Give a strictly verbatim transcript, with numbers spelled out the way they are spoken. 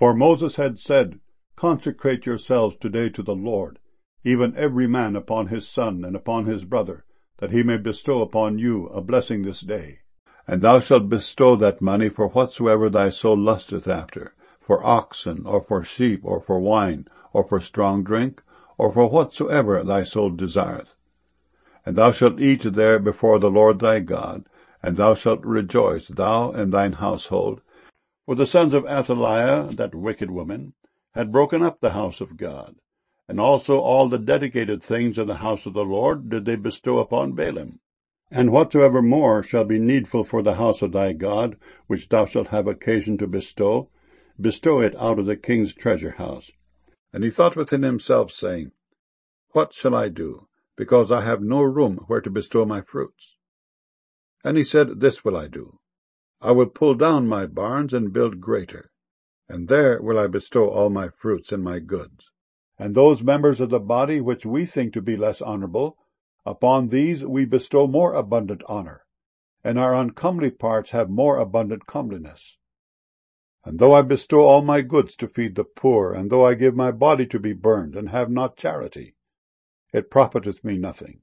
For Moses had said, Consecrate yourselves today to the Lord, even every man upon his son and upon his brother, that he may bestow upon you a blessing this day. And thou shalt bestow that money for whatsoever thy soul lusteth after, for oxen, or for sheep, or for wine, or for strong drink, or for whatsoever thy soul desireth. And thou shalt eat there before the Lord thy God, and thou shalt rejoice, thou and thine household. For the sons of Athaliah, that wicked woman, had broken up the house of God, and also all the dedicated things of the house of the Lord did they bestow upon Baalim. And whatsoever more shall be needful for the house of thy God, which thou shalt have occasion to bestow, bestow it out of the king's treasure house. And he thought within himself, saying, What shall I do, because I have no room where to bestow my fruits? And he said, This will I do. I will pull down my barns and build greater, and there will I bestow all my fruits and my goods. And those members of the body which we think to be less honorable, upon these we bestow more abundant honor, and our uncomely parts have more abundant comeliness. And though I bestow all my goods to feed the poor, and though I give my body to be burned, and have not charity, it profiteth me nothing.